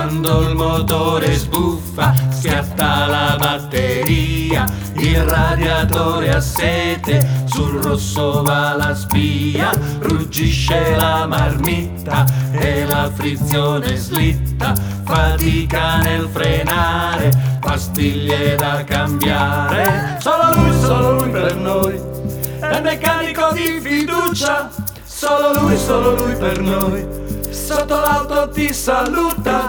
Quando il motore sbuffa, schiatta la batteria, il radiatore ha sete, sul rosso va la spia, ruggisce la marmitta e la frizione slitta, fatica nel frenare, pastiglie da cambiare. Solo lui per noi, è il meccanico di fiducia, solo lui per noi, sotto l'auto ti saluta.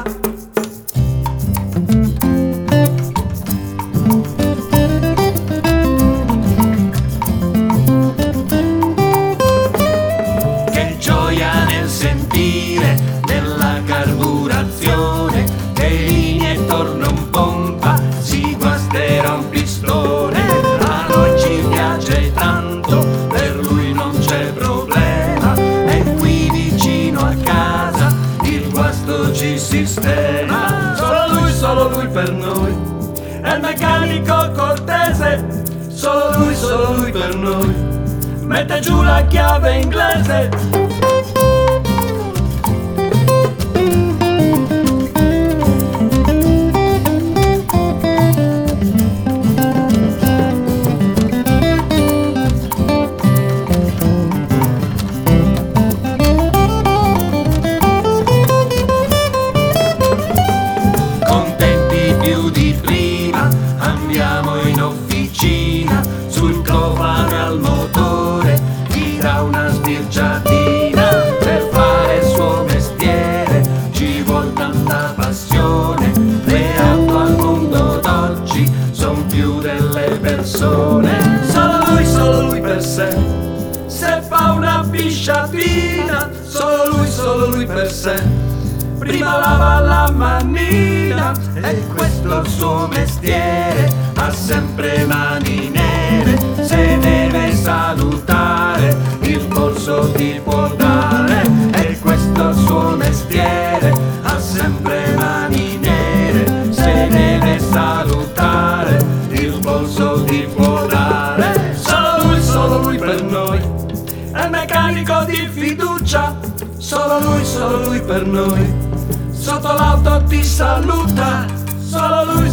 Che gioia nel sentire della carburazione, che linee torna un pompa, si guasterà un pistone. A noi ci piace tanto, per lui non c'è problema, è qui vicino a casa, il guasto ci sistema. Solo lui per noi, è il meccanico cortese, solo lui per noi, mette giù la chiave inglese. Andiamo in officina, sul cofano al motore, gli dà una sbirciatina. Per fare il suo mestiere ci vuol tanta passione, le auto al mondo d'oggi son più delle persone. Solo lui per sé, se fa una pisciatina, solo lui per sé. Prima lava la manina, e questo è il suo mestiere, ha sempre mani nere, se deve salutare, il polso ti può dare, e questo è il suo mestiere, ha sempre mani nere, se deve salutare, il polso ti può dare. Solo lui per noi, è il meccanico di fiducia, solo lui per noi, sotto l'auto ti saluta. Solo lui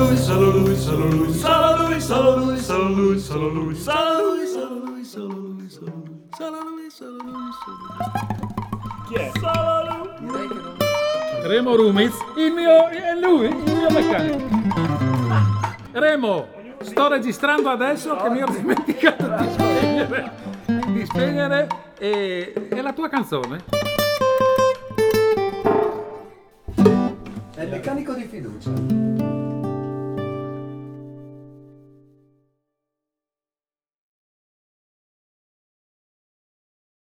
Chi è? Solo lui. Remo Rumiz, il mio meccanico. Remo, sto registrando adesso che mi ero dimenticato di spegnere e la tua canzone? È il meccanico di fiducia.